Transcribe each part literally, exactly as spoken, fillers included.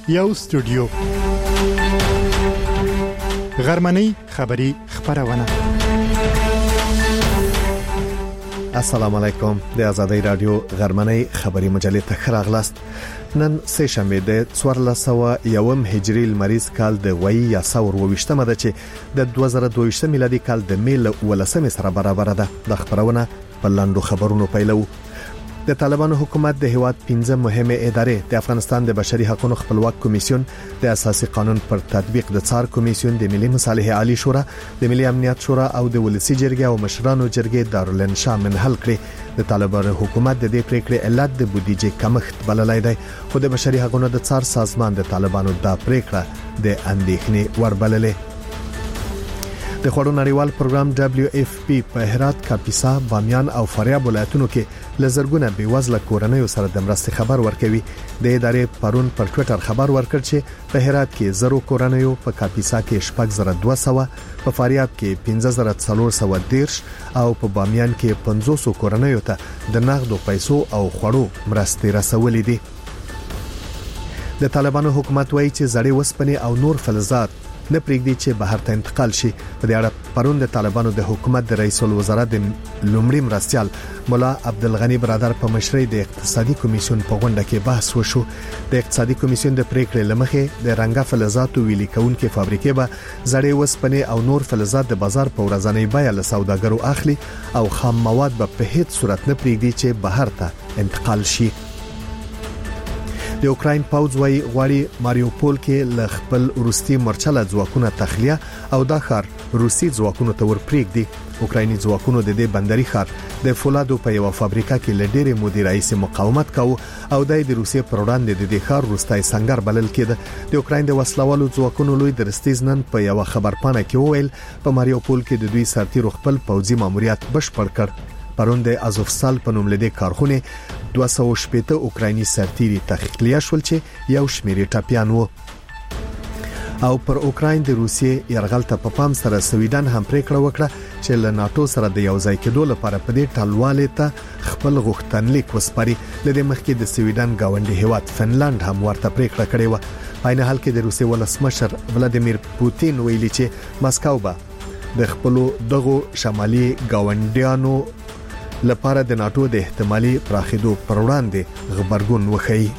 یو استودیو غرمنۍ خبری خبرونه. السلام علیکم. د آزادۍ رادیو غرمنۍ خبری مجلې ته خراغلاست. نن سه شنبه د څوارلس سوه یوم هجری لمریز کال د وی یا څور وشتمه ده چې د دوه زره دوه ویشت میلادي کال د میل ولسمه سره برابر ده. د خبرونه په لاندو خبرونو پیلو. د طالبانو حکومت د هیواد پنځه مهمه ادارې د افغانستان د بشري حقوقو خپلواک کمیسیون، د اساسي قانون پر تطبیق د څار کمیسیون، د ملي مصالح عالی شورا، د ملي امنیت شورا او د ولسی جرګې او مشرانو جرګې دارالانشا منحل کړي. د طالبانو حکومت د دې پریکړې علت د بودیجې کمښت بللای دی، خو د بشري حقوقو د څار سازمان د طالبانو د پریکړه د اندېښنې وربللې. د خوړو نړیوال پروګرام دبليو اف پی په هرات، کاپیسا، بامیان او فاریاب ولایتونو کې لزرګونه بیوزله کورنۍ سره د مرستې خبر ورکوي. د ادارې پرون پر ټوئیټر خبر ورکړ چې په هرات کې زرو کورنۍ، په کاپیسا کې شپږ زره دوه سوه، په فاریاب کې پنځه زره څلور سوه دیرش او په بامیان کې پنځوس کورنۍ ته د نغدو پیسو او خوړو مرستې رسولې دي. د طالبانو حکومت وایي چې زړې وسپنې او نور فلزات نه پریږدي چې بهر ته انتقال شي. په دې اړه پرون د طالبانو د حکومت د رئیس الوزرا د لومړي مرستيال مولا عبدالغنی برادر په مشرۍ د اقتصادي کمیسیون په غونډه کې بحث وشو. د اقتصادي کمیسیون د پریکړې لمخې د رنګه فلزاتو ویلي کونکو فابریکې به زړې وسپنې او نور فلزات د بازار په ورځنۍ بیه له سوداګرو اخلي او خام مواد به په هیڅ صورت نه پریږدي چې بهر ته انتقال شي. د اوکراین پوځ وايي غواړي ماریوپول کې ل خپل روسي مرچله ځواکونه تخلیه او د ښار روسي ځواکونو ته ورپریږدي. اوکرایني ځواکونو د دې بندري ښار د فولادو په یو فابریکه کې ل ډېرې مودې راهیسې مقاومت کاوه او د روسیې پر وړاندې د دې ښار روستای سنگر بلل کېده. د اوکراین د وسلوالو ځواکونو لوی درستیز نن په یو خبرپاڼه کې وویل په ماریوپول کې د دوی سرتیرو خپل پوځي ماموریت بشپړ کړ. پرون د ازوفسال په نوم لدې کارخونه دوه سوه شپږ اوکرایني سرتیري تخلیه شول چې یو شمېر ټاپیان وو. او پر اوکراین د روسیې یرغل ته په پام سره سویډن هم پریکړه وکړه چې له ناتو سره د یو ځای کېدو لپاره په دې ټالواله ته خپل غوښتنلیک وسپاري. لدې مخکې د سویډن گاونډي هیواد فنلند هم ورته پریکړه کړې و. په عین حال کې د روسیې ولسمشر ولادیمیر پوتین ویلي چې مسکو به د خپل دغه شمالي گاونډیانو لپاره د ناتو د احتمالي پراخېدو پر وړاندې غبرګون وښيي.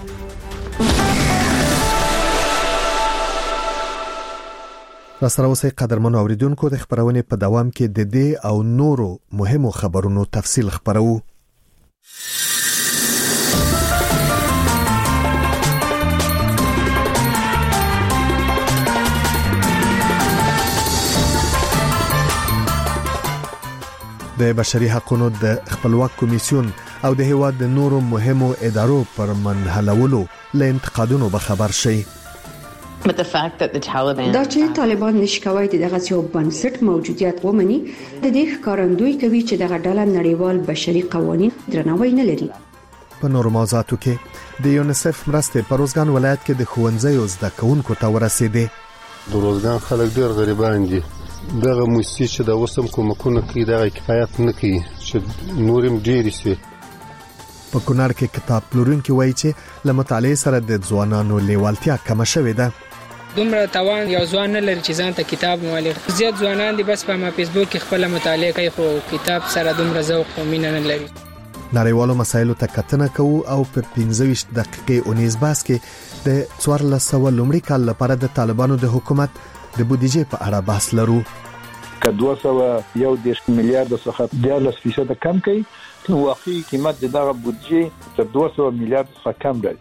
راسره اوسئ قدرمنو اوریدونکو، د خبرونې په دوام کې د دې او نورو مهمو خبرونو تفصیل خبرو. د بشري حقوقو د خپلواک کمیسیون او د هیواد د نورو مهمو ادارو پر منحلولو له انتقادونو به خبر شي. دا چې طالبان نشکوي دغه یو بنسټ موجودیت ومني د دې ښکارندوی کوي چې دغه ډله نړیوال بشري قوانین درناوی نه لري. په نورو موضوعاتو کې د یونیسف مرستې په روزګان ولایت کې د ښوونځیو زده کوونکو ته ورسېدې. د روزګان خلک ډېر غریبان دي. دغه موسسې چې د وسم کومکونه کوي دغه کفایت نه کوي چې نورم ډېر شي. په کونړ کې کتاب پلورونکي وایي چې له مطالعې سره د ځوانانو لیوالتیا کم شوې ده. دومره توان یو ځوان نه لري چې ځان ته کتاب مولي. زیات ځوانان دي بس په ما فیسبوک کې خپل مطالعه کوي خو کتاب سره دومره ذوق او مینه نه لري. نړیوالو مسایلو ته کتنه کوو او په پنځه ویشت دقیقې اونیز باس کې د څوارلس سوه لومړي کال لپاره د طالبانو د حکومت د بودیجې په اړه بحث لرو. که دوه سوه یو دېرش میلیارډ څخه دیارلس فیصد کم کوي نو واقعي قیمت دغه بودیجې تر دوه سوه میلیارډ څخه کم دی.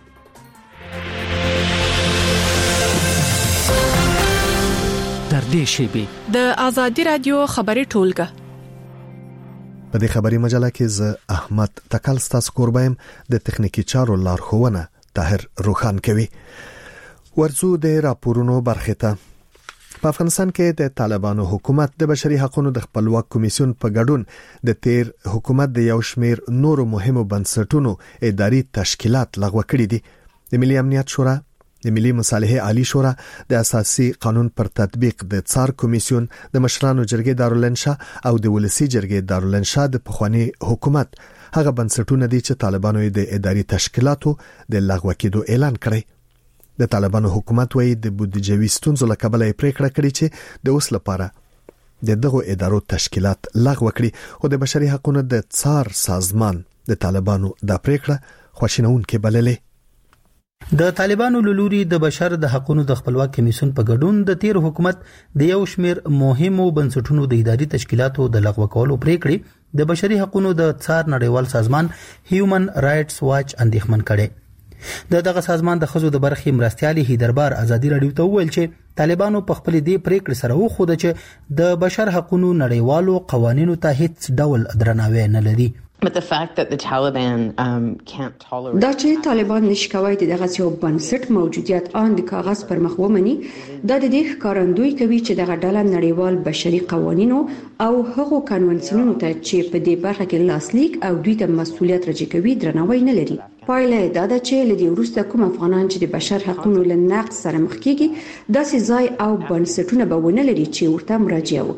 در دې شیبه د آزادۍ رادیو خبري ټولګه. په دې خبري مجله کې ز احمد تکل ستاسو قربایم د تخنیکی چارو لارښوونه طاهر روخان کوي. ورزو د راپورونو برخه ته. په افغانستان کې د طالبانو حکومت د بشري حقوقو د خپلواک کمیسیون په ګډون د تیر حکومت د یو شمیر نورو مهمو بنسټونو اداري تشکیلات لغوه کړي دي. د ملي امنیت شورا، د ملي مصالح عالی شورا، د اساسي قانون پر تطبیق د څار کمیسیون، د مشرانو جرګې دارالانشا او د ولسی جرګې دارالانشا د پخوانی حکومت هغه بنسټونه دي چې طالبانو د اداري تشکیلاتو د لغوه کېدو اعلان کړی. د طالبانو حکومت وایي د بودیجوي ستونزو له کبله پریکړه کړې چې د اوس لپاره د دغه ادارو تشکیلات لغوه کړي او د بشري حقوقو د څار سازمان د طالبانو د پریکړه خوشینونکې بللې. د طالبانو لوري د بشر د حقوقو د خپلواک کمیسیون په ګډون د تیر حکومت د یو شمیر مهمو بنسټونو د اداري تشکیلاتو د لغوه کولو پریکړې د بشري حقوقو د څار نړیوال سازمان هیومن رائټس واچ اندېښمن کړي. د دغه سازمان د خزو د برخې مرستيالي هیدربار ازادي رادیو ته ویل چې طالبانو په خپل دې پریکړې سره وخوده چې د بشر حقوقو نړیوالو قوانینو ته هیڅ ډول درناوی نه لري. But the fact that the Taliban um, can't tolerate دا چې طالبان نشي کوي د دغه یو بنسټ موجودیت آن د کاغذ پر مخ ومني دا د دې ښکارندوی کوي چې دغه ډله نړیوال بشري قوانینو او هغو قانونونو ته چې په دې برخه کې لاسلیک او دوی ته مسؤلیت راجع کوي درناوی نه لري. پایله دا ده چې لدی وروسته کوم افغانان چې د بشر حقوقو له نقض سره مخ کیږي داسې ځای او بنسټونه به ونه لري چې ورته مراجعه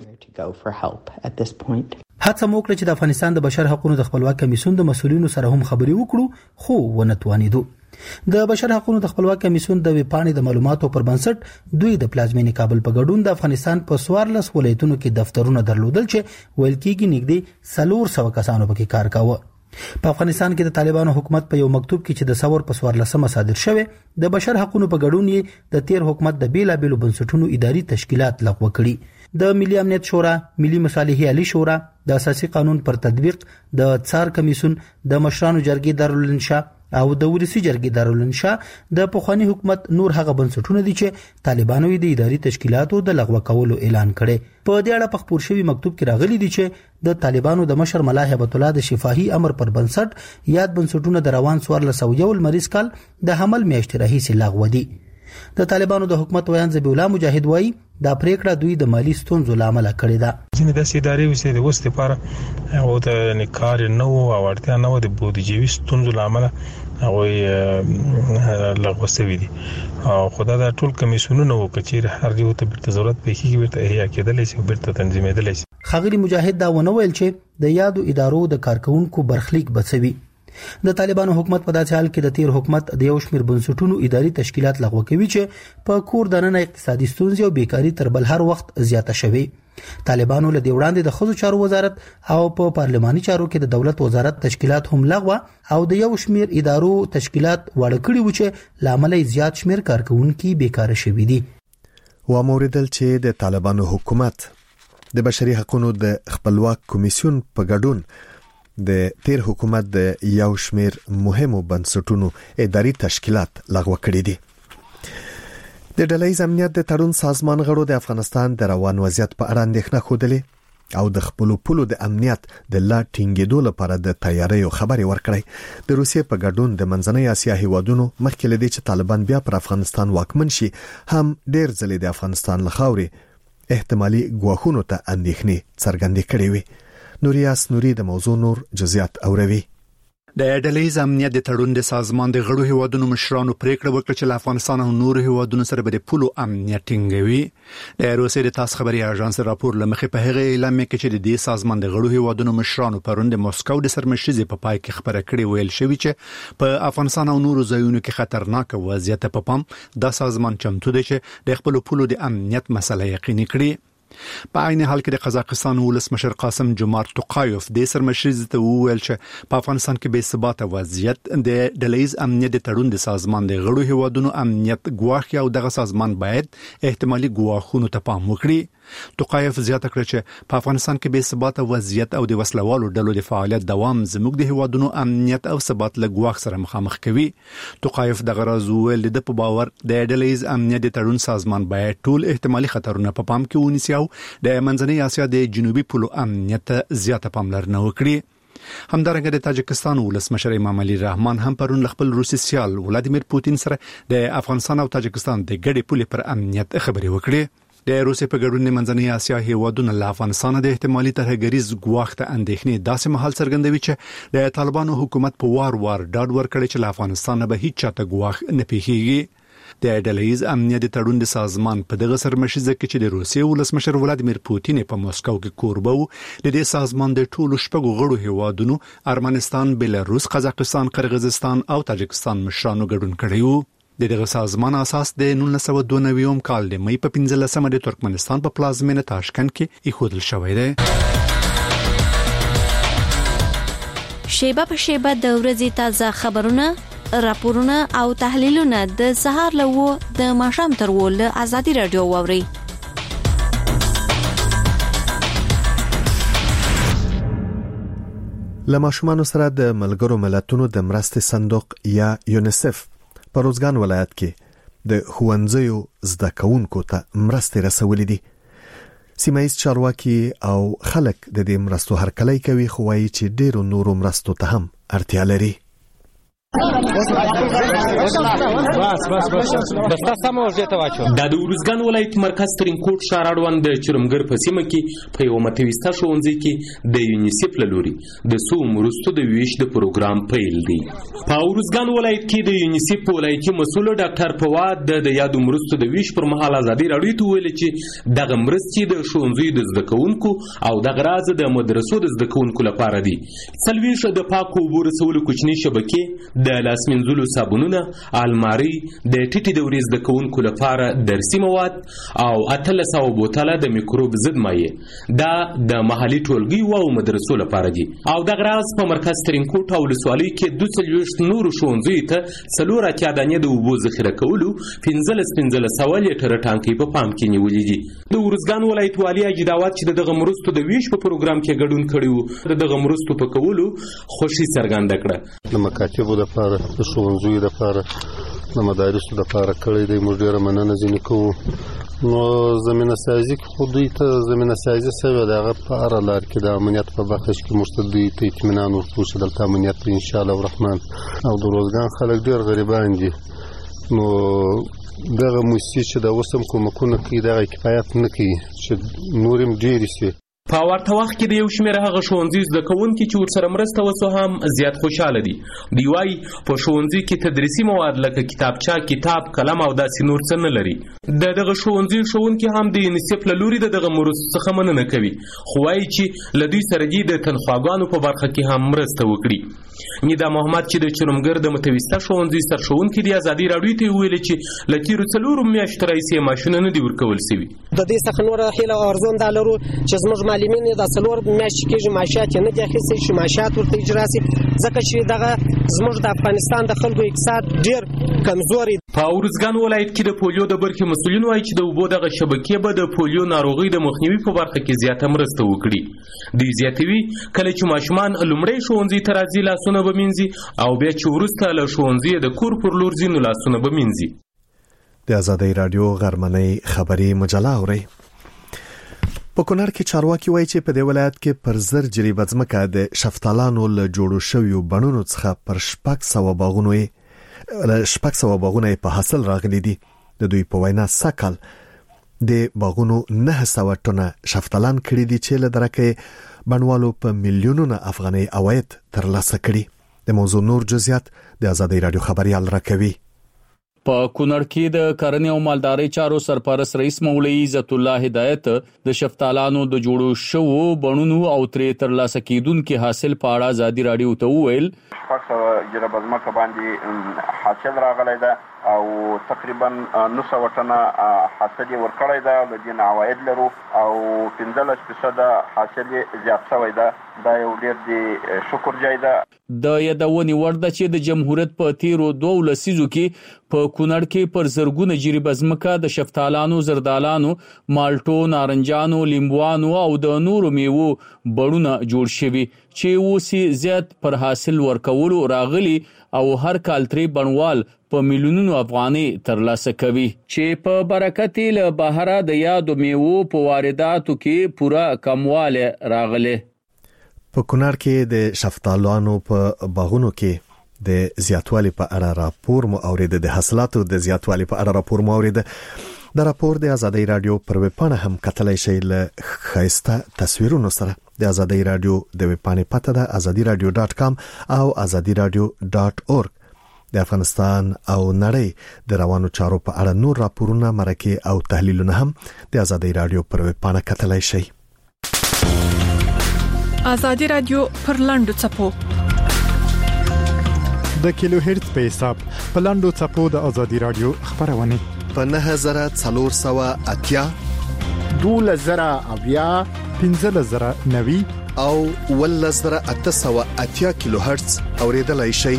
وکړي. هڅه مو کړې چې د افغانستان د بشر حقوقو د خپلواک کمیسیون د مسؤلینو سره هم خبرې وکړو خو ونه توانیدو. د بشر حقوقو د خپلواک کمیسیون د ویپاڼې د معلوماتو پر بنسټ دوی د پلازمینې کابل په ګډون د افغانستان په سوارلس ولایتونو کې دفترونه درلودل چې ویل کېږي نږدې څلور سوه کسانو پکې کار کاوه. په افغانستان کې د طالبانو حکومت په یو مکتوب کې چې د ثور په سوارلسمه صادر شوی د بشر حقوقو په ګډون یې د تیر حکومت د بیلابېلو بنسټونو اداري تشکیلات لغوه کړي. د ملي امنیت شورا، ملي مصالحې عالی شورا، د اساسي قانون پر تطبیق، د څار کمیسیون، د مشرانو جرګې دارالانشا او د ولسی جرګې دارالانشا د پخوانی حکومت نور هغه بنسټونه دي چې طالبانو یې د اداري تشکیلاتو د لغوه کولو اعلان کړي. په دې اړه په خبر شوی مکتوب کې راغلي دي چې د طالبانو د مشر ملا هیبت الله د شفاهي امر پر بنسټ یاد بنسټونه د روان څوارلس سوه یو لمریز کال د حمل میاشتې راهیسې لغوه دي. د طالبانو د حکومت ویان ذبیح الله مجاهد وایي دا پریکړه دوی د مالی ستونزو لامل کړې ده. ځینې د ادارې وسې د وسته لپاره او د نکار نو او ورته نو د بودیجوي ستونزو لامل هغه لغوه شوی دي او خدای دا ټول کمیسیونونه او کچیر هر یو ته بیرته ضرورت پېښیږي بیرته احیا کېدلی شي بیرته تنظیمېدلی شي. خغلی مجاهد دا ونه ویل چې د یادو ادارو د کارکونکو برخلیک بچوي. د طالبانو حکومت په داسې حال کې د تیر حکومت د یو شمیر بنسټونو اداري تشکیلات لغوه کوي چې په کور دننه اقتصادي ستونزې او بیکاری تر بل هر وخت زیاته شوي. طالبانو له دې وړاندې د خزو چارو وزارت او په پارلماني چارو کې د دولت وزارت تشکیلات هم لغوه او د یو شمیر ادارو تشکیلات وړ کړي و چې لامل زیات شمیر کارکونکو بیکاره شوي دي. و موریدل چې د طالبانو حکومت د بشري حقوقو د خپلواک کمیسیون په ګډون د تیر حکومت د یو شمیر مهمو بنسټونو اداري تشکیلات لغوه کړي دي. د ډلهییز امنیت د تړون سازمان غړو د افغانستان د روان وضعیت په اړه اندېښنه خوده او د خپل پولو د امنیت د لا ټینګېدو لپاره د تیاریو خبري ورکړي. د روسیې په ګډون د منځنۍ اسیا هیوادونو مخکې لدی چې طالبان بیا پر افغانستان واکمن شي هم ډېر ځلې د افغانستان لخوا احتمالي ګواښونو ته اندېښنې څرګندې کړې وي. نوریاس نوري د موضوع نور جزئیات اوروي. د ډلهییز امنیت د تړون د سازمان د غړو هیوادونو مشرانو پریکړه وکړه چې افغانستان او نور هیوادونو سره به د پولو امنیت ټینګوي. د روسیې د تاس خبري اژانس راپور لمخې په هغه اعلان کې چې د دې سازمان د غړو هیوادونو مشرانو پرون د مسکو د سرمشيزي په پای کې خبره کړې ویل شوی چې په افغانستان او نور ځایونو کې خطرناک وضعیت په پام د سازمان چمتو دی چې د خپل پولو د امنیت مسله یقیني کړي. په عین حال کې د قزاقستان ولسمشر قاسم جمارت توقایف د سرمشيزي ته وویل چې په افغانستان کې بې ثباته وضعیت د ډلهییز امنیت د تړون د سازمان د غړو هیوادونو امنیت ګواښي او دغه سازمان باید احتمالي ګواښونو ته پام وکړي. توقایف زیاته کړه چې په افغانستان کې بې ثباته وضعیت او د وسلوالو ډلو د فعالیت دوام زموږ د هیوادونو امنیت او ثبات له ګواښ سره مخامخ کوي. توقایف دغه راز ویل د په باور د ډلهییز امنیت د تړون سازمان باید ټول احتمالي خطرونه په پام کې ونیسي او د منځنۍ اسیا د جنوبي پولو امنیت زیاته پاملرنه وکړي. همدارنګه د تاجکستان ولسمشر امام علي رحمان هم پرون خپل روسي سیال ولادیمیر پوتین سره د افغانستان او تاجکستان د ګډې پولې پر امنیت خبرې وکړي. د روسي په ګډون منځنۍ اسیا هیوادونو له افغانستان د احتمالي ترهګریز ګواښ ته اندېښنې داسې مهال څرګندوي چې د طالبانو حکومت په وار وار ډاډ ورکړي چې له افغانستان به هیڅ چاته ګواښ نه پیښیږي. د ډلهییز امنیت د تړون د سازمان په دغه سرمشيزه کې چې د روسیې ولسمشر ولادیمیر پوتین په مسکو کې کوربه و د دې سازمان د ټولو شپږو غړو هیوادونو ارمنستان، بلاروس، قزاقستان، قرغیزستان او تاجکستان مشرانو ګډون کړی و. د دغه سازمان اساس د نولس سوه دوه نوي کال د مې په پنځلسمه د ترکمنستان په پلازمینه تاشکند کې ایښودل شوی دی. شیبه په شیبه د ورځې تازه خبرونه، راپورونه او تحلیلونه د سهار له و د ماښام تر و له ازادي رادیو واوري. له ماشومانو سره د ملګرو ملتونو د مرستې صندوق یا یونیسف په روزګان ولایت کې د ښوونځیو زده کوونکو ته مرستې رسولې دي. سیمایي چارواکي او خلک د دې مرستو هرکلی کوي، خو وايي چې ډېرو نورو مرستو ته هم اړتیا لري. بس بس بس دستا سم ورته واچو. د روزګان ولایت مرکز ترینکوټ شاراډوان د چرمګر په سیمه کې په یو متوسطه ښوونځي کې د یونیسف له لوري د سو مرستو د ویش د پروګرام پیل دی. په روزګان ولایت کې د یونیسف ولایتي مسؤل ډاکټر فواد د یادو مرستو د ویش پر مهال ازادي راډیو ته ویل چې دغه مرستې د ښوونځي د زده کوونکو او د غراز د مدرسو د زده کوونکو لپاره دي. څلويښت د پاکو اوبو رسولو کوچني شبکې، د لاس منځلو صابونونه، الماری، د ټیټې دورې زده کوونکو لپاره درسي مواد او اتلس سوه بوتله د میکروب ضد مایع دا د محلي ټولګیو او مدرسو لپاره دي. او د غراز په مرکز ترینکوټ او ولسوالۍ کې دوه څلوېښت نورو ښوونځیو ته څلور اتیا دانې د اوبو ذخیره کولو پنځلس پنځلس سوه لیټره ټانکۍ په پام کې نیولې دي. د ورزګان ولایت والي اجداوات چې دغه مرستو د ویش په پروګرام کې ګډون کړي وو، دغه مرستو په کولو خوشي څرګنده کړه. د مکاتبو لپاره، د ښوونځیو لپاره، د مدارسو لپاره کړی دی. موږ ډېره مننه ځینې کوو. نو زمینه سازي خو دوی ته زمینه سازي شوې ده، هغه په هره لار کې د امنیت په برخه کې موږ ته دوی ته اطمینان ورکړو چې دلته امنیت دی انشاءالله الرحمن. او د روزګان خلک ډېر غریبان دي، نو دغه موسسې چې د اوس هم کومکونه کوي دغه کفایت نه کوي چې نور هم ډېرې شي. په ورته وخت کې د یو شمېر هغه ښوونځي زده کوونکي چې ورسره مرسته وسو هم زیات خوشحاله دي. دوی وایي په ښوونځي کې تدریسي مواد لکه کتابچه، کتاب، قلم او داسې نور څه نه لري. د دغه ښوونځي ښوونکي هم د یونیسف له لوري د دغه مرستو څخه مننه کوي، خو وایي چې له دوی سره دي د تنخواګانو په برخه کې هم مرسته وکړي. نیدا محمد چې د چرمګر د متوسطه ښوونځي سرښوونکي د ازادي راډیو ته ویل چې له تیرو څلورو میاشتو راهیسې ماشینونه نه دي ورکول سوي. د دې څخه نوره هیله ارزون دا لرو چې زموږ معلمین د څلور میاشتې کېږي معاشات یې نه دي اخیستي چې معاشات ورته اجرا سي، ځکه چې دغه زموږ د افغانستان د خلکو اقتصاد ډېر کمزوري. په ورزګان ولایت کې د پولیو د برخې مسؤلین وایي چې د اوبو دغه شبکې به د پولیو ناروغۍ د مخنیوي په برخه کې زیاته مرسته وکړي. دوی زیاتوي کله چې ماشومان لومړی ښوونځي ته راځي لاسونه به مینځي او بیا چې وروسته له ښوونځي د کور پر لور ځي نو لاسونه به مینځي. د ازادي راډیو غرمنۍ خبري مجله اوري. په کونړ کې چارواکي وایي چې په دې ولایت کې پر زر جریبه ځمکه د شفتالانو له جوړو شویو بڼونو څخه پر شپږ سوه باغونو شپږ سوه باغونه په حاصل راغلي دي. د دوی په وینا سکل د باغونو نه سوه ټنه شفتالان کړي دي چې له درکه بڼوالو په میلیونونو افغاني عواید ترلاسه کړي. د موضوع نور جزئیات د ازادي راډیو خبريال راکوي. په کونړ کې د کرنې او مالدارۍ چارو سرپرست رئیس مولوي عزت الله هدایت د شفتالانو د جوړو شوو بڼونو او ترې ترلاسه کیدونکو حاصل په اړه ازادي راډیو ته وویل. فقط جربه ځمکه باندې حاصل راغلی ده او تقریبا نو سوه ټنه حاصل یې ورکړی ده، له دې نه عواید لرو او پنځلس فیصده حاصل یې زیات شوی ده. دا یو ډېر د شکر ځای ده. د یادونې وړ ده چې د جمهوریت په تیرو دوه لسیزو کې په کونړ کې پر زرګونه جریبه ځمکه د شفتالانو، زردالانو، مالټو، نارنجانو، لیمبوانو او د نورو میوو بڼونه جوړ شوي چې اوس زیات پر حاصل ورکولو راغلي او هر کال ترې بڼوال په میلیونونو افغاني ترلاسه کوي چې په برکت له بهره د یادو میوو په وارداتو کې پوره کمواله راغله. په کونړ کې د شفتالانو په باغونو کې د زیاتوالي په اړه راپور مو اورید. د حاصلاتو د زیاتوالي په اړه راپور مو اورید. د راپور د ازادي راډیو پر ویب پاڼه هم کتلای شئ له خاصه تصویرونو سره. د ازادي راډیو د ویب پاڼې پته ده ازادي راډیو ډاټ کام او ازادي راډیو ډاټ اورګ. د افغانستان او نړۍ د روانو چارو په اړه نور راپورونه، مرکه او تحلیلونه هم د ازادي راډیو پر ویب پاڼه کتلای شئ. ازادي راډیو پر لاندو چپو د کیلو هرتز په حساب په لاندو چپو د ازادي رادیو خبرونه په نه زره څلور سوه اتیا دوله زره اویا پنځه زره نوي او ول زره اته سوه اتیا کیلو هرتز اوریدلای شي.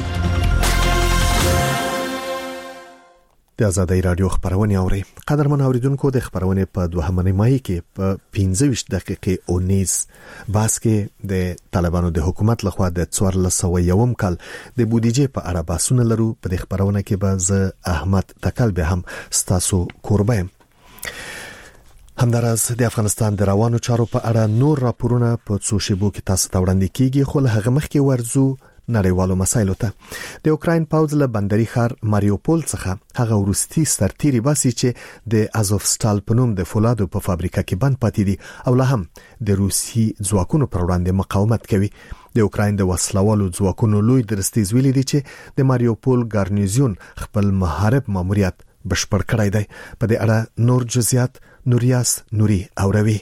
د آزادۍ رادیو خبرونه اوري. قدرمن اوریدونکو د خبرونه په دوهمه نیمایي کې په پنځه ویشت دقیقې او نیز باس کې د طالبانو د حکومت لخوا د څوارلس سوه یوم کال د بودیجې په اړه بحثونه لرو. په دې خبرونه کې به زه احمد تکل به هم ستاسو کوربه يم. همدارس د افغانستان د روانو چارو په اړه نور راپورونه په څو شیبو کې تاسو ته وړاندې کیږي، خو له هغه مخکې ورزو نړیوالو مسایلو ته. د اوکراین پوځ له بندري ښار ماریوپول څخه هغه ورستي سرتيري باسي چې د ازوفستال په نوم د فولادو په فابریکه کې بند پاتې دي او له هم د روسي ځواکونو پر وړاندې مقاومت کوي. د اوکراین د وسلوالو ځواکونو لوی درستیز ویلي دي چې د ماریوپول ګارنیزیون خپل محارب ماموریت بشپړ کړی دی. په دې اړه نور جزئیات نوریاس نوري اوروي.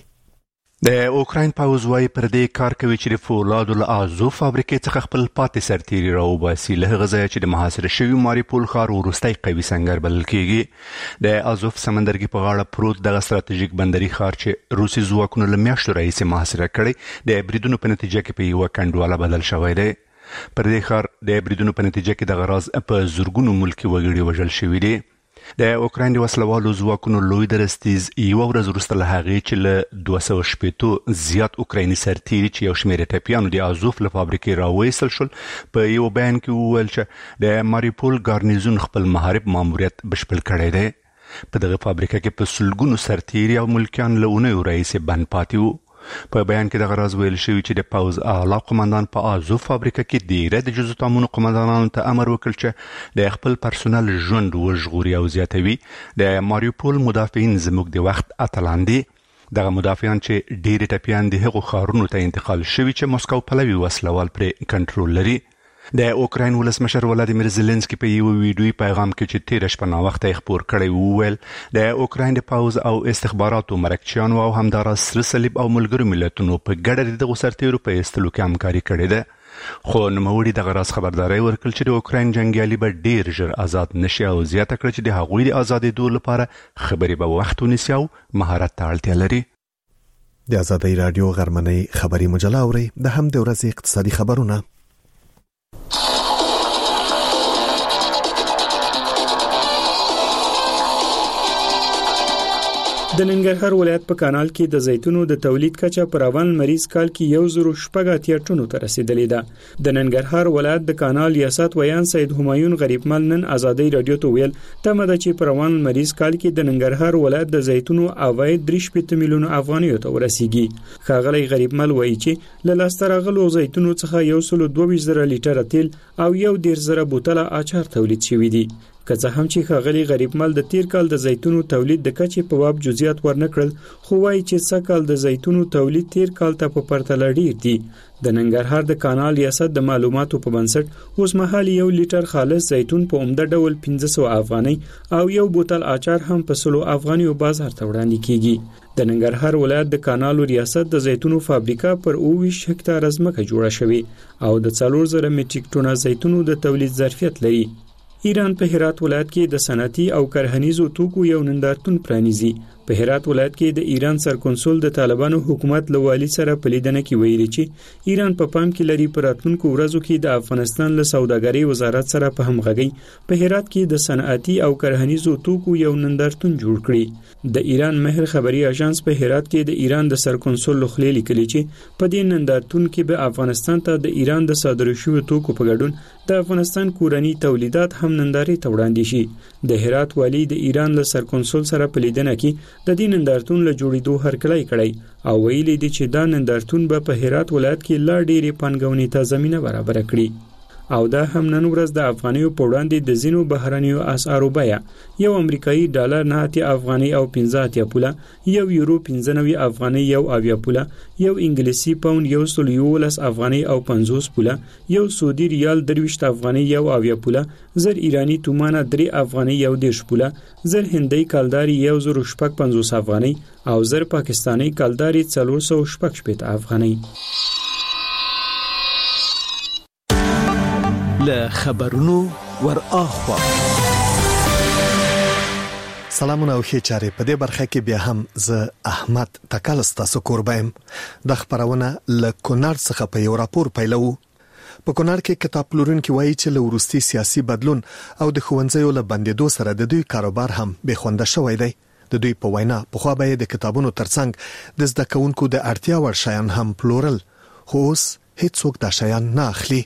د اوکراین پوځ وايي پر دې کار کوي چې د فولادو له ازو فابریکې څخه خپل پاتې سرتيري راوباسي، له هغه ځایه چې د محاصره شوي ماریوپول ښار وروستی قوي سنگر بلل کېږي. د ازوف سمندرګي په غاړه پروت دغه ستراتیژیک بندري ښار چې روسي ځواکونو له میاشتو راهیسې محاصره کړی د بریدونو په نتیجه کې په یوه کنډواله بدل شوی دی. پر دې ښار د بریدونو په نتیجه کې دغه راز په زرګونو ملکي وګړي وژل شوي دي. د اوکراین د وسلوالو ځواکونو لوی درستیز یو ورځ وروسته له هغې چې له دوه سوه شپېتو زیات اوکرایني سرتیري چې یو شمېر ټپیانو د ازوف له فابریکې راوایستل شول په یو بیان کې وویل چې د ماریوپول ګارنیزون خپل محارب ماموریت بشپړ کړی دی. په دغه فابریکه کې په سلګونو سرتیري او ملکیان له اونیو راهیسې بند پاتې وو. په بیان کې دغه راز ویل شوی چې د پوځ اعلی قومندان په ازو فابریکه کې ډیره د جزو تامونو قومندانانو ته امر وکړ چې د خپل پرسونل ژوند وژغوري او زیاتوي. د ماریوپول مدافعین زموږ د وخت اتلان دي. دغه مدافعان چې ډیره ټپیان دي هغه خارونو ته انتقال شوي چې مسکو پلوي وسلوال پر کنټرول لري. د اوکراین ولسمشر ولادیمیر زيلنسکي په یو ویډیوي پیغام کې چې تیر شپه نا وخت خبر کړی وویل د اوکراین د پوز او استخباراتو مرکچیانو او همدارس سره صلیب او ملګرو ملتونو په ګډه د سرتیرو په استلو کې همکاري کړې ده. خو نوموړي دغه راز خبرداري ورکړل چې د اوکراین جنگیالي به ډیر ژر آزاد نشي او زیاته کړ چې د هغوی د ازادېدو لپاره خبري به وخت ونیسي او مهارت ته اړتیا لري. د آزادۍ رادیو غرمنۍ خبري مجله اوري د هم د ورځې اقتصادي خبرونه. د ننګرهار ولایت په کانال کې د زیتونو د تولید کچه پر روان مریض کال کې یو زرو شپږ اتیا ټنو ته رسیدلې ده. د ننګرهار ولایت د کانال ریاست ویان سید همایون غریبمل نن آزادۍ رادیو ته ویل تمه ده چې پر روان مریض کال کې د ننګرهار ولایت د زیتونو عواید درې شپږ میلیون افغانیو ته ورسیږي. ښاغلی غریبمل وایي چې له لاسته راغلو زیتونو څخه یو سل دوه ویشت زره لیټره تیل او یو ډیر زره بوتله اچار تولید شوی دي. که څه هم چې ښاغلی غریبمل د تیر کال د زیتونو تولید د کچې په باب جزئیات ورنکړل، خو وایي چې څه کال د زیتونو تولید تیر کال ته په پرتله ډیر دي. د ننګرهار د کانال ریاست د معلوماتو په بنسټ اوس مهال یو لیټر خالص زیتون په عمده ډول پنځه سوه افغانۍ او یو بوتل اچار هم په سلو افغانیو بازار ته وړاندې کیږي. د ننګرهار ولایت د کانالو ریاست د زیتونو فابریکه پر اوه ویشت هکتاره ځمکه جوړه شوې او د څلور زره میټریک ټنه زیتونو د تولید ظرفیت لري. ایران په هرات ولایت کې د صنعتي او کرهنیزو توکو یو نندارتون پرانیزي. په هرات ولایت کې د ایران سرکنسول د طالبانو حکومت له والي سره په لیدنه کې ویلي چې ایران په پام کې لري په راتلونکو ورځو کې د افغانستان له سوداګرۍ وزارت سره په همغږۍ په هرات کې د صنعتي او کرهنیزو توکو یو نندارتون جوړ کړي. د ایران مهر خبري اژانس په هرات کې د ایران د سرکنسول لخوا لیکلي چې په دې نندارتون کې به افغانستان ته د ایران د صادرو شویو توکو په ګډون د افغانستان کورنی تولیدات هم نندارې ته وړاندې شي. د هرات والی د ایران له سرکنسول سره په لیدنه کې د دې نندارتون له جوړېدو هرکلی کړی او ویلي دي چې دا نندارتون به په هرات ولایت کې لا ډېرې پانګونې ته زمینه برابره کړي. او دا هم نن ورځ د افغانیو په وړاندې د ځینو بهرنیو اسعارو بیه یو امریکایي ډالر نه اتیا افغاني او پنځه اتیا پوله، یو یورو پنځه نوي افغاني یو اویا پوله، یو انګلیسي پاوند یو سل یولس افغاني او پنځوس پوله، یو سعودي ریال درویشت افغاني یو اویا پوله، زر ایرانی تومانه درې افغاني یو دېرش پوله، زر هندۍ کلداري یو زر شپږ پنځوس افغاني او زر پاکستاني کلداري څلور سوه شپږ شپېته افغاني. له خبرونو ور اخوا. سلامونه او ښه چاري په دې برخه کې بیا هم ز احمد تکالستا سکوربایم د خبرونه له کونړ څخه په یو راپور پیلو. په کونړ کې کتاب پلورونکي وایي چې له وروستي سیاسي بدلون او د ښوونځیو له بندیدو سره د دوی کاروبار هم بې خونده شوی دی. د دوی په وینا په خو به د کتابونو ترڅنګ د زده کوونکو د اړتیا وړ شیان هم پلورل، خو اوس هیڅوک دا شیان نه اخلي.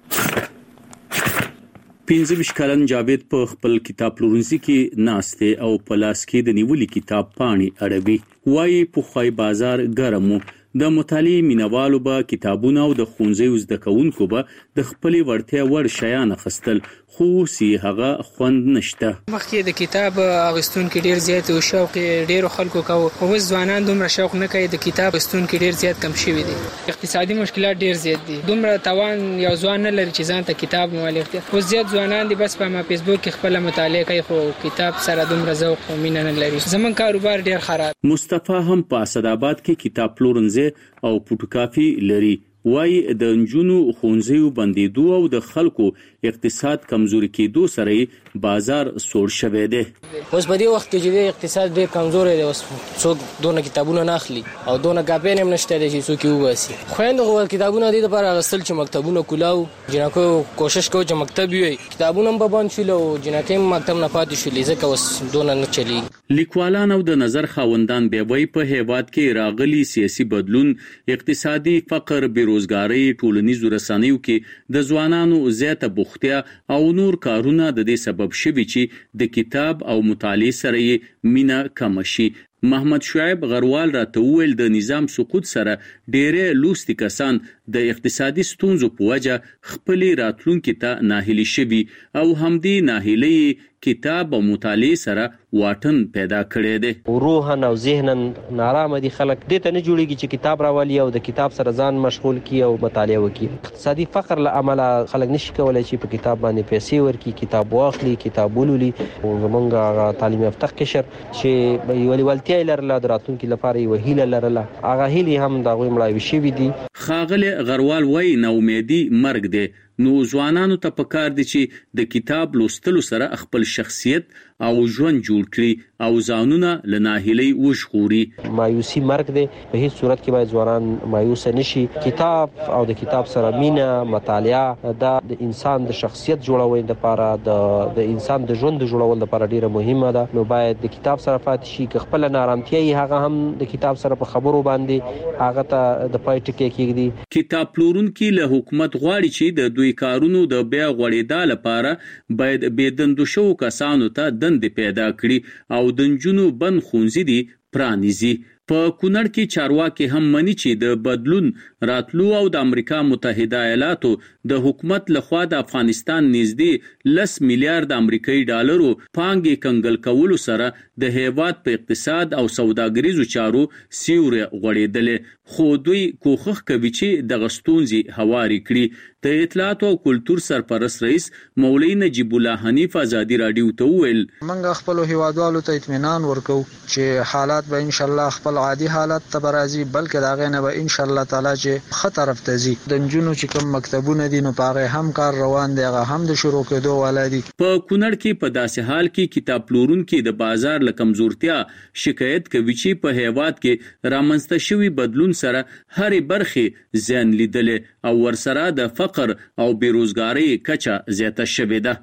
پنځه ویشت کلن جاوید په خپل کتاب پلورنځي کې ناشته او په لاس کې د نیولې کتاب پاڼې اړوي. وایي په خوای بازار ګرمو د مطالعې مینوالو به کتابونه او د ښوونځیو زده کوونکو به د خپل ورتیا ور شیان اخستل، خو سی هغه خوند نشته. مخکې د کتاب اغستونکو ډیر زیات او شوق ډیر خلکو کو، خو ځوانان دومره شوق نه کوي. د کتاب اغستونکو ډیر زیات کم شوی دي. اقتصادي مشکلات ډیر زیات دي. دومره توان یو ځوان نه لري چې ځان ته کتاب مولف دي. خو زیات ځوانان دي بس په فیسبوک کې خپل مطالعه کوي، خو کتاب سره دومره ذوق او مینه نه لري. زمون کاروبار ډیر خراب. مصطفی هم په اسداباد کې کتاب پلورنځي او فوټوکاپي لري. وای د انجونو خونځیو بندیدو او د خلکو اقتصاد کمزوري کېدو سره بازار سوړ شوی دی. اوس په دې وخت کې چې اقتصاد ډېر کمزوري دی، اوس څوک دونه کتابونه نه اخلي او دونه کاپین هم نشته دی چې څوک یې وباسي. خویندو غوړ کتابونه دي لپاره اغستل چې مکتبونه کولاو، جنکو کوشش کوي چې مکتب وي، کتابونه هم به بند شول او جنکې مکتب نه پاتې شولې ځکه اوس دونه نه چلی. لیکوالان او د نظر خاوندان به وای په هیواد کې راغلي سیاسي بدلون، اقتصادي فقر، بیروزګاری، ټولنیزو رسنیو کې د ځوانانو زیاته بوختیا او نور کارونه د دې سبب شوي چې د کتاب او مطالعه سره مینا کم شي. محمد شعیب غروال راته ویل د نظام سقوط سره ډېر لوستي کسان د اقتصادي ستونزو په وجه خپل راتلونکي ته ناهیلي شوي او همدې ناهیلي کتاب او مطالعه سره واټن پیدا کړی دی. روحن او ذهنن نارامه دي خلک دې ته نه جوړیږي چې کتاب راولي او د کتاب سره ځان مشغول کی او مطالعه وکړي. اقتصادي فقر له امله خلک نشي کولای چې په کتاب باندې پیسې ورکړي، کتاب واخلي، کتاب ولولي. او زمونږ تعلیم یافته قشر چې یو ولتیا لرله د راتلونکي لپاره یو هیله لرله، هغه هیله هم د غوي مړاوي شوي دي. خاغله غروال وای نو امیدي مرګ دی. نو ځوانانو ته پکار دي چې د کتاب لوستلو سره خپل شخصیت او ژوند جوړ کړي او ځانونه له ناهیلۍ وژغوري. مایوسي مرګ دی، په هیڅ صورت کې باید ځوانان مایوس نشي. کتاب او د کتاب سره مینه، مطالعه د انسان د شخصیت جوړولو لپاره، د د انسان د ژوند جوړولو لپاره ډیره مهمه ده. نو باید د کتاب سره پاتې شي، که خپل نارامتیا هغه هم د کتاب سره په خبرو باندې هغه ته د پای ټکی کېږي. کتاب پلورونکي له حکومت غواړي چې د دوی کارونو د بیا غوړېدا لپاره باید بيدندو شو کسانو ته دند پیدا کړي او د نجونو بند خونځي دي پرانیزي. په کونړ کې چارواکي هم مني چې د بدلون راتلو او د امریکا متحده ایالاتو د حکومت لخوا د افغانستان نږدې لس میلیارډ امریکایي ډالرو پانګې کنګل کولو سره د هیواد په اقتصاد او سوداګریزو چارو سیوري غوړېدل، خو دوی کوښښ کوي چې د غستونزي هواري کړي. د اطلاعات او کلتور سرپرست رئیس مولوی نجیب الله حنیف ازادي رادیو ته ویل موږ خپل هیوادوالو ته اطمینان ورکو چې حالات به ان شاء الله خپل عادي حالت ته برازي، بلکې دا غینه به ان شاء الله تعالی چې خطر افتزي. د نجونو چې کوم مکتبونه دي نو پاره هم کار روان دی، هغه هم د شروع کېدو ولادي. په کونړ کې په داسې حال کې کتاب پلورونکي د بازار له کمزورتیا شکایت کوي چې په هیواد کې رامنځته شوی بدلون سره هرې برخه زیان لیدل او ورسره د فقر او بیروزګاری کچه زیاته شوې ده.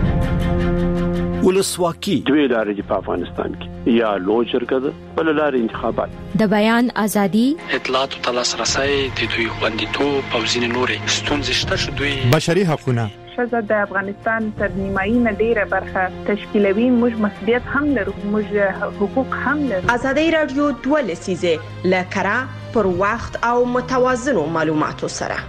ولسواکي دوی لارې په افغانستان کې یا لوی جرګه ده بل لارې انتخابات، د بیان ازادي، اطلاعات او لاسرسي د دوی خوندیتوب او ځینې نورې ستونزې شته چې دوی بشري حقوقونه ښځه د افغانستان تر نیمایي نه ډیره برخه تشکیلوي. موږ مسؤلیت هم لرو، موږ حقوق هم لرو. ازادي رادیو دوه لسیزه لکرا پر وخت او متوازنو معلوماتو سره.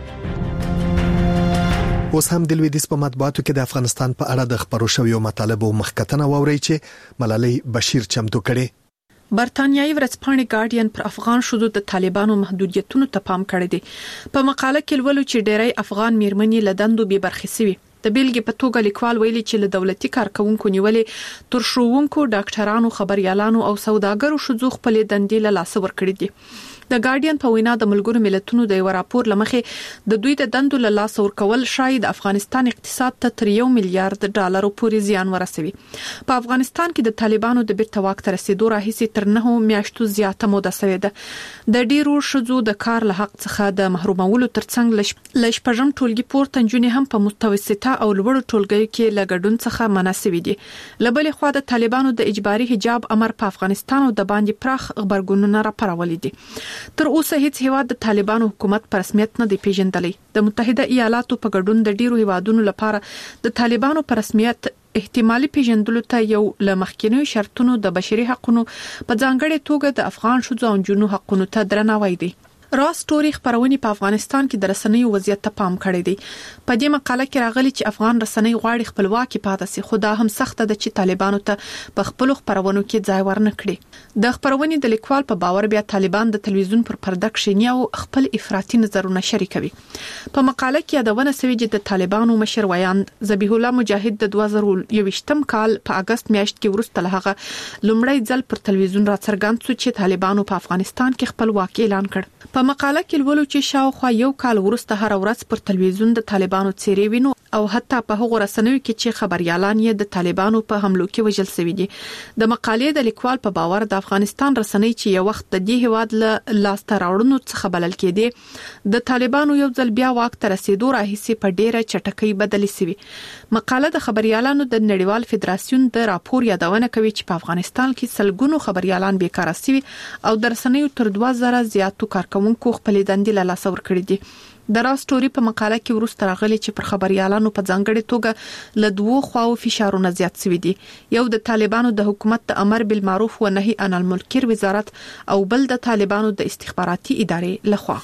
اوس هم د لویدیس په مطبوعاتو کې د افغانستان په اړه د خبرو شویو مطالبو مخکتنه ووري چې ملالۍ بشیر چمتو کړي. برتانیایی ورځپاڼې ګارډین پر افغان شذو د طالبانو محدودیتونو ته پام کړی دی. په مقاله کې ولولو چې ډېری افغان میرمنې له دندو بې برخې شوي. د بیلګې په توګه لیکوال ویلي چې له دولتي کارکونکو نیولې تر ښوونکو، ډاکټرانو، خبريالانو او سوداګرو شذو خپل دندې له لاسه ورکړې دي. د ګارډین په وینا د ملګرو ملتونو د یو راپور لمخې د دوی د دندو له لاس ورکول شاید د افغانستان اقتصاد ته تر یو میلیارډ ډالر پورې زیان ورسوي. په افغانستان کې د طالبانو د بیرته واک ته رسیدو راهیسې تر نه میاشتو زیاته موده شوې ده. د ډیرو شذو د کار له حق څخه د محرومولو ترڅنګ لږ پژم ټولګي پورته نجونې هم په متوسطه او لوړ ټولګي کې لګډون څخه مناسب دي. لبل خو د طالبانو د اجباري حجاب امر په افغانستان او د باندې پراخ خبرګونونه راپارولې دي. تر اوسه هیڅ هیواد د طالبانو حکومت په رسمیت نه دی پیژندلی. د متحده ایالاتو په ګډون د ډیرو هیوادونو لپاره د طالبانو په رسمیت احتمالي پیژندلو ته یو لمخکینی شرطونو د بشري حقوقو په ځانګړي توګه د افغان شذو او جنو حقوقو ته درناوی دی. راس ټوري خبرونه په افغانستان کې د رسنیو وضعیت ته پام کړی دی. په دې مقاله کې راغلي چې افغان رسنۍ غواړي خپلواکي پاتې شي، خو دا هم سخت ده چې طالبانو ته په خپل خبرونو کې ځای ورنه کړي. د خبرونې د لیکوال په باور بیا طالبان د تلویزیون پر پرده کښینی او خپل افراطي نظرونه شریکوي. په مقاله کې یادونه شوې چې د طالبانو مشر ویاند ذبیح الله مجاهد د دوه زره یوویشتم کال په اگست میاشت کې ورسته له هغه لومړی ځل پر تلویزیون راڅرګند شو چې طالبانو په افغانستان کې خپلواکي اعلان کړ. په مقاله کې ولولو چې شاوخوا یو کال وروسته هر ورځ پر تلویزیون د طالبانو څیرې وینو او حتی په هغه رسنیو کې چې خبريالان یې د طالبانو په حملو کې وژل شوي دي. د مقالې د لیکوال په باور د افغانستان رسنۍ چې یو وخت د دې هواد له لاسته راوړنو څخه بلل کېدي د طالبانو یو ځل بیا واک ته رسیدو راهیسې په ډیره چټکۍ بدلې شوي. مقاله د خبريالانو د نړیوال فدراسیون د راپور یادونه کوي چې په افغانستان کې سلګونو خبريالان بیکاره شوي او د رسنیو تر دوه زره زیاتو کارکونکو خپل دندې له لاسه ورکړي دي. د راس ټوري په مقاله کې ورسته راغلي چې پر خبريالانو په ځانګړي توګه له دوه خواو فشارونه زیات شوي دي. یو د طالبانو د حکومت د امر بالمعروف و نهي عن المنکر وزارت او بل د طالبانو د استخباراتي ادارې لخوا.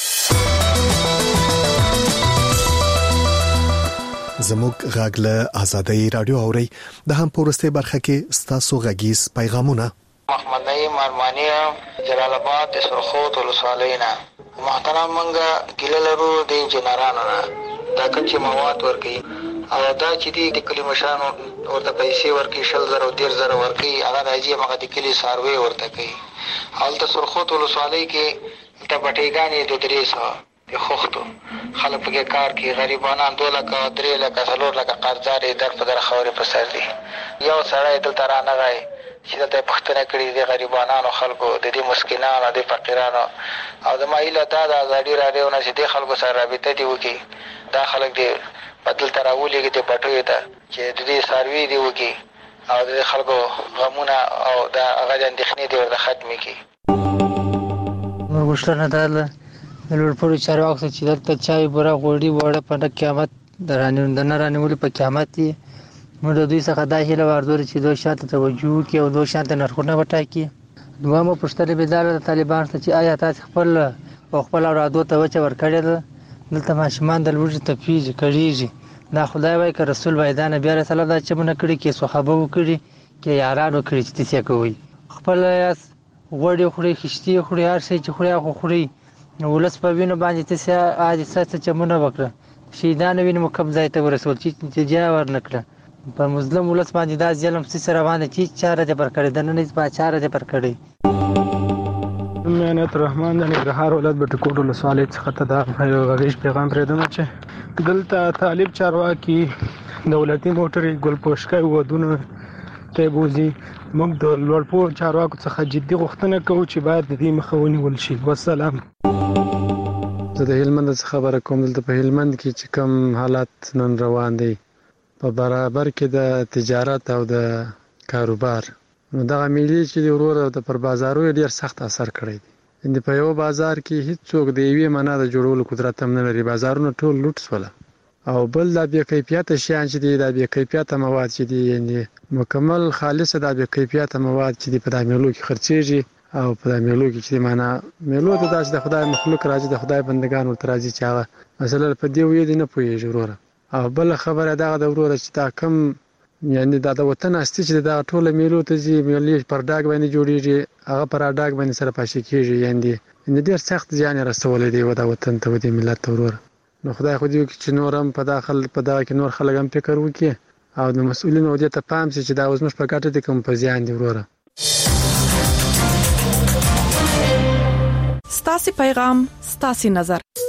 زموږ غاګله آزادۍ رادیو اوري د هم پورسته برخه کې ستاسو غږیز پیغامونه. محمد نعیم ارمانی جلال آباد سرخوت ولسوالینا. محترم منګه ګیله لرو د انجنیرانو نه دا کچې مواد ورکي او دا چې د کلی مشرانو ورته پیسې ورکي شل زره او ډیر زره ورکي هغه راځي هغه د کلی سروي ورته کوي. حالت سرخوت ولسوالۍ کې د پټېګانې د درې سو د خوختو خلک په کار کې غریبانان دوه لکه درې لکه څلور لکه قرضداري در په در خوري پر سر دي. یو سړی دلته را نه غي چې د پښتنه کړي د غریبانو خلکو د دې مسکینانو د فقیرانو او د مایله دا د ازادي راډیو نه چې د خلکو سره رابطه دی وکي دا خلک دی بدل تراولېږي د پټوي ته چې د دې سروي دی وکي او د خلکو غمونه او د هغه اندېښنې دی ورته ختمي کی. نو غوښتنه ده د لوړپوړو چارواکو چې دلته چای بوره غوړي وړه په قیامت درانه د نه رانیول په قیامت دی. موږ د دوی څخه دا هیله واردور چې دوی شاته توجه وکړي او دوی شاته نرخونه وټاکي. دویمه پوښتنه به دا د طالبان څخه چې آیا تاسو خپل او خپل اورادو ته وچه ورکړی ده دلته ماشومان د لوږې تپیږي کړیږي دا خدای وایي که رسول وایي دا نبي علیه السلام دا چمونه کړي کې صحابه وکړي کې یاران وکړي چې تاسې کوي خپل یاس غوړي خوري خشتي خوري هر شي چې خوري خو خوري نو ولس په وینو باندې تاسې عادي څه چمونه وکړه شهیدان ویني مکب ځای ته ورسول چې نتیجه ورنکړه. په مظلوم ولس باندې دا ظلم څه روانه چې چاره دې پر کړی د نن په چاره دې پر کړی. مهنت رحمان د نګرهار ولایت بټکوټ ولسوالۍ څخه ته دا یو غږیز پیغام پرېږدم چې دلته طالب چارواکي دولتي موټرې ګلپوشکۍ ودونه ته بوزي. موږ د لوړپوړو چارواکو څخه جدي غوښتنه کوو چې باید د دې مخه ونیول شي. والسلام. زه د هلمند څخه خبره کوم. دلته په هلمند کې چې کوم حالات نن روان دي په برابر کې د تجارت او د کاروبار نو دغه ملي چې د ورور او د پر بازارو ډیر سخت اثر کړی دی. ان په یو بازار کې هیڅ څوک د یوې معنا د جوړولو قدرت هم نه لري. بازارونه ټول لوټ شول او بل د بې کیفیت شیان چې دي د بې کیفیت مواد چې دي یعنی مکمل خالص د بې کیفیت مواد چې دي په د میلو کې خرڅيږي او په د میلو کې چې معنا میلو ته داس د خدای مخلوق راځي د خدای بندگان ورته راځي چې هغه مثلا په دې وې دي نه پوهیږي ورور. او بل خبره دا د ورور چې دا کم یعنی دا د وطن استی چې دا ټوله میلو ته زی ملي پر ډاګ باندې جوړیږي هغه پر ډاګ باندې سره پاشي کیږي یعنی ان ډیر سخت ځان رسول دی و دا وطن ته د ملت ورور. نو خدای خو دې چې نورم په داخل په دا کې نور خلک هم فکر وکړي او د مسؤلینو دې ته پام شي چې دا اوس مش په ګټه دي کوم په ځان دی وروره. ستاسو پیغام ستاسو نظر